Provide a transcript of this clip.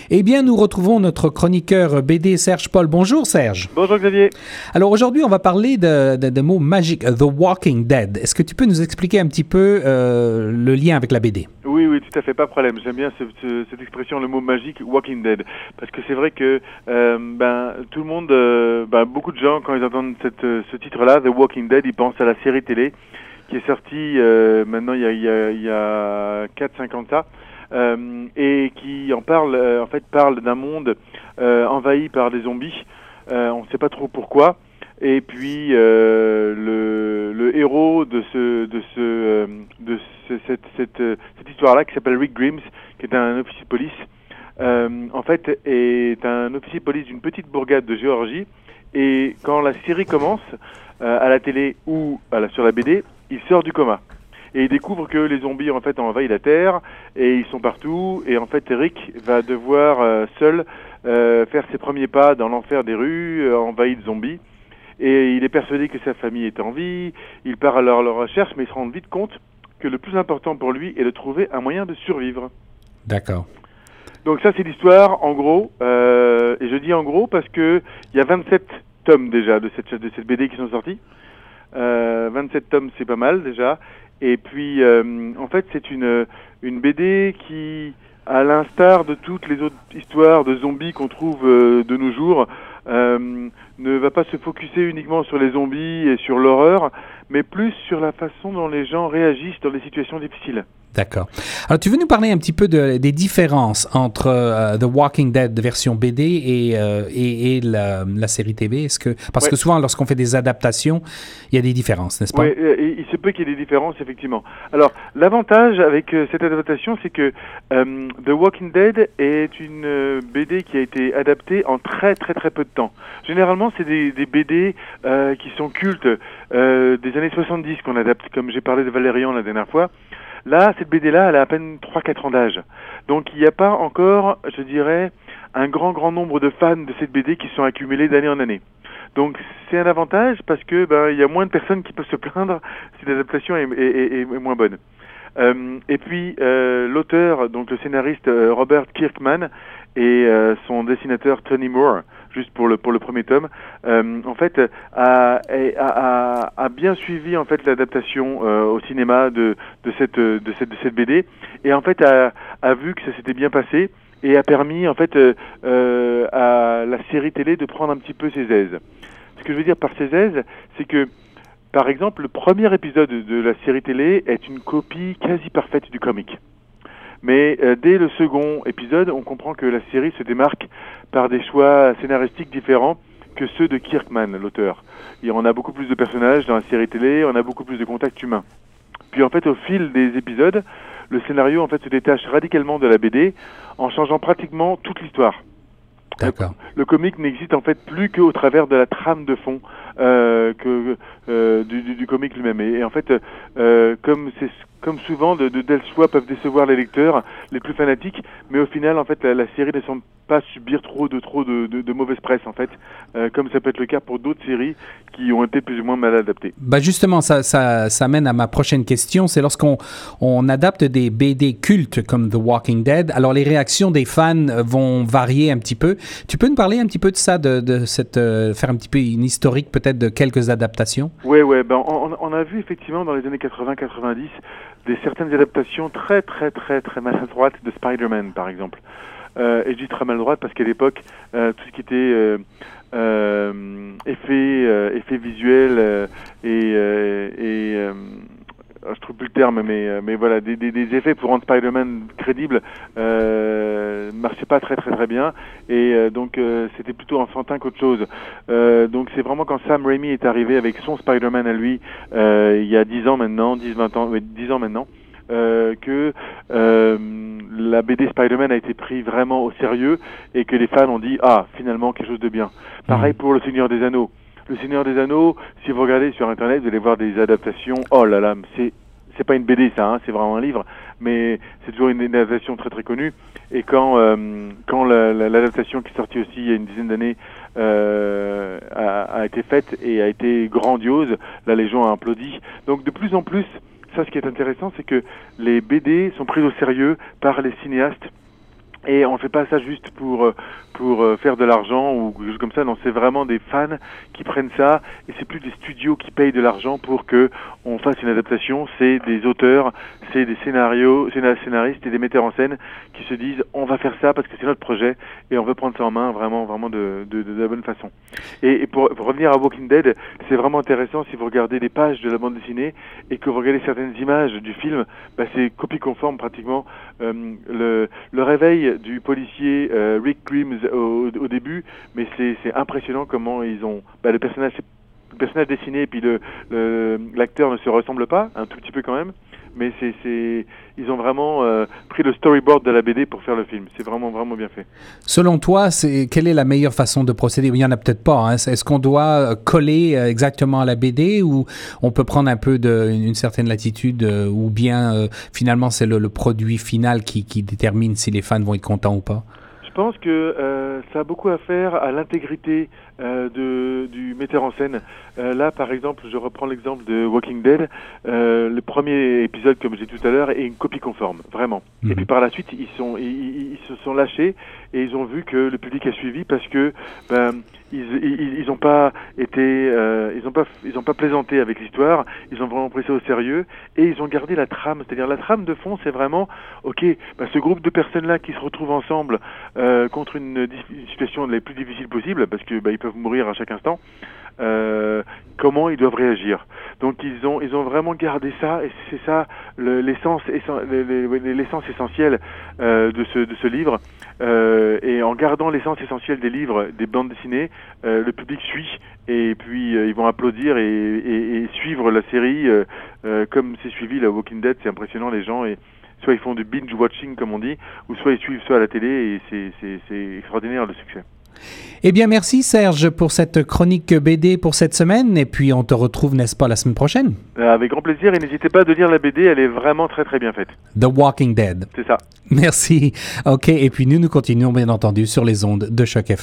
Eh bien, nous retrouvons notre chroniqueur BD Serge Paul. Bonjour Serge. Bonjour Xavier. Alors aujourd'hui, on va parler de mots magiques, The Walking Dead. Est-ce que tu peux nous expliquer un petit peu le lien avec la BD? Oui, tout à fait, pas de problème. J'aime bien cette expression, le mot magique, Walking Dead. Parce que c'est vrai que tout le monde, beaucoup de gens, quand ils entendent ce titre-là, The Walking Dead, ils pensent à la série télé qui est sortie maintenant il y a 4-5 ans de ça. Et qui parle d'un monde envahi par des zombies. On ne sait pas trop pourquoi. Et puis le héros de cette histoire-là, qui s'appelle Rick Grimes, qui est un officier de police, est un officier de police d'une petite bourgade de Géorgie. Et quand la série commence à la télé ou sur la BD, il sort du coma. Et il découvre que les zombies ont envahi la Terre et ils sont partout. Et en fait, Rick va devoir seul faire ses premiers pas dans l'enfer des rues, envahi de zombies. Et il est persuadé que sa famille est en vie. Il part à leur recherche, mais il se rend vite compte que le plus important pour lui est de trouver un moyen de survivre. D'accord. Donc ça, c'est l'histoire en gros. Et je dis en gros parce que il y a 27 tomes déjà de cette BD qui sont sortis. 27 tomes, c'est pas mal déjà. Et puis, en fait, c'est une BD qui, à l'instar de toutes les autres histoires de zombies qu'on trouve de nos jours, ne va pas se focuser uniquement sur les zombies et sur l'horreur, mais plus sur la façon dont les gens réagissent dans des situations difficiles. D'accord. Alors, tu veux nous parler un petit peu des différences entre The Walking Dead version BD et la série TV? Parce que souvent, lorsqu'on fait des adaptations, il y a des différences, n'est-ce pas? Oui, il se peut qu'il y ait des différences, effectivement. Alors, l'avantage avec cette adaptation, c'est que The Walking Dead est une BD qui a été adaptée en très très très peu de temps. Généralement, c'est des BD qui sont cultes des années 70 qu'on adapte, comme j'ai parlé de Valérian la dernière fois. Là, cette BD-là, elle a à peine 3-4 ans d'âge. Donc, il n'y a pas encore, je dirais, un grand nombre de fans de cette BD qui sont accumulés d'année en année. Donc, c'est un avantage parce que il y a moins de personnes qui peuvent se plaindre si l'adaptation est moins bonne. Et puis, l'auteur, donc le scénariste Robert Kirkman et son dessinateur Tony Moore, juste pour le premier tome, a bien suivi en fait l'adaptation au cinéma de cette BD et en fait a vu que ça s'était bien passé et a permis en fait à la série télé de prendre un petit peu ses aises. Ce que je veux dire par ses aises, c'est que par exemple, le premier épisode de la série télé est une copie quasi parfaite du comic. Mais dès le second épisode, on comprend que la série se démarque par des choix scénaristiques différents que ceux de Kirkman, l'auteur. Et on a beaucoup plus de personnages dans la série télé, on a beaucoup plus de contacts humains. Puis en fait, au fil des épisodes, le scénario en fait se détache radicalement de la BD en changeant pratiquement toute l'histoire. D'accord. Le comic n'existe en fait plus qu'au travers de la trame de fond du comic lui-même. Et en fait, comme souvent, de tels choix peuvent décevoir les lecteurs les plus fanatiques, mais au final, en fait, la série ne semble pas subir trop de mauvaise presse, en fait, comme ça peut être le cas pour d'autres séries qui ont été plus ou moins mal adaptées. Justement, ça mène à ma prochaine question. C'est lorsqu'on adapte des BD cultes comme The Walking Dead, alors les réactions des fans vont varier un petit peu. Tu peux nous parler un petit peu de ça, faire un petit peu une historique peut-être de quelques adaptations? Oui, on a vu effectivement dans les années 80-90 certaines adaptations très maladroites de Spider-Man, par exemple. Et je dis très maladroite parce qu'à l'époque, tout ce qui était effets visuels je trouve plus le terme, mais voilà, des effets pour rendre Spider-Man crédible marchaient pas très bien, et donc c'était plutôt enfantin qu'autre chose. Donc c'est vraiment quand Sam Raimi est arrivé avec son Spider-Man à lui, il y a 10 ans maintenant, 10-20 ans, 10 ans maintenant, que la BD Spider-Man a été pris vraiment au sérieux et que les fans ont dit finalement quelque chose de bien. Pareil pour Le Seigneur des Anneaux. Le Seigneur des Anneaux, si vous regardez sur Internet, vous allez voir des adaptations. Oh là là, c'est pas une BD ça, c'est vraiment un livre, mais c'est toujours une adaptation très connue. Et quand l'adaptation qui est sortie aussi il y a une dizaine d'années a été faite et a été grandiose, là les gens ont applaudi. Donc de plus en plus, ça ce qui est intéressant, c'est que les BD sont prises au sérieux par les cinéastes Et on ne fait pas ça juste pour faire de l'argent ou quelque chose comme ça. Non, c'est vraiment des fans qui prennent ça, et c'est plus des studios qui payent de l'argent pour que on fasse une adaptation. C'est des auteurs, c'est des scénaristes et des metteurs en scène qui se disent on va faire ça parce que c'est notre projet et on veut prendre ça en main vraiment de la bonne façon. Et pour revenir à Walking Dead, c'est vraiment intéressant si vous regardez les pages de la bande dessinée et que vous regardez certaines images du film, c'est copie conforme pratiquement. Le réveil du policier Rick Grimes au début, mais c'est impressionnant comment ils ont le personnage dessiné et puis l'acteur ne se ressemble pas, un tout petit peu quand même, mais ils ont vraiment pris le storyboard de la BD pour faire le film. C'est vraiment bien fait. Selon toi, quelle est la meilleure façon de procéder? Il n'y en a peut-être pas. Hein. Est-ce qu'on doit coller exactement à la BD, ou on peut prendre un peu une certaine latitude, ou bien finalement c'est le produit final qui détermine si les fans vont être contents ou pas? Je pense que ça a beaucoup à faire à l'intégrité du metteur en scène. Là, par exemple, je reprends l'exemple de Walking Dead. Le premier épisode, comme j'ai dit tout à l'heure, est une copie conforme, vraiment. Et puis par la suite, ils se sont lâchés et ils ont vu que le public a suivi parce que ils n'ont pas été, ils ont pas plaisanté avec l'histoire. Ils ont vraiment pris ça au sérieux et ils ont gardé la trame. C'est-à-dire la trame de fond, c'est vraiment, ce groupe de personnes-là qui se retrouvent ensemble contre une situation la plus difficile possible, parce que ils peuvent mourir à chaque instant. Comment ils doivent réagir. Donc ils ont vraiment gardé ça, et c'est ça l'essence essentielle de ce livre. Et en gardant l'essence essentielle des livres, des bandes dessinées, le public suit, et puis ils vont applaudir et suivre la série comme c'est suivi la Walking Dead. C'est impressionnant, les gens, et soit ils font du binge watching comme on dit, ou soit ils suivent ça à la télé, et c'est extraordinaire le succès. Eh bien, merci Serge pour cette chronique BD pour cette semaine, et puis on te retrouve, n'est-ce pas, la semaine prochaine? Avec grand plaisir, et n'hésitez pas à lire la BD, elle est vraiment très très bien faite. The Walking Dead. C'est ça. Merci. OK, et puis nous continuons bien entendu sur les ondes de Choc FM.